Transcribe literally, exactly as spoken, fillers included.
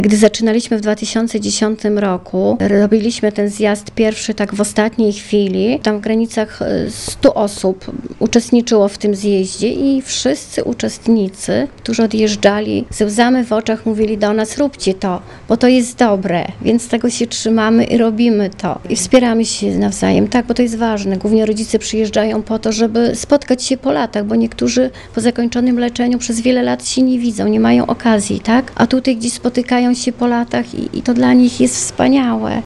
Gdy zaczynaliśmy w dwa tysiące dziesiątym roku, robiliśmy ten zjazd pierwszy tak w ostatniej chwili. Tam w granicach stu osób uczestniczyło w tym zjeździe i wszyscy uczestnicy, którzy odjeżdżali, ze łzami w oczach mówili do nas: róbcie to, bo to jest dobre, więc tego się trzymamy i robimy to. I wspieramy się nawzajem, tak, bo to jest ważne. Głównie rodzice przyjeżdżają po to, żeby spotkać się po latach, bo niektórzy po zakończonym leczeniu przez wiele lat się nie widzą, nie mają okazji, tak? A tutaj gdzieś spotykają się po latach i, i to dla nich jest wspaniałe.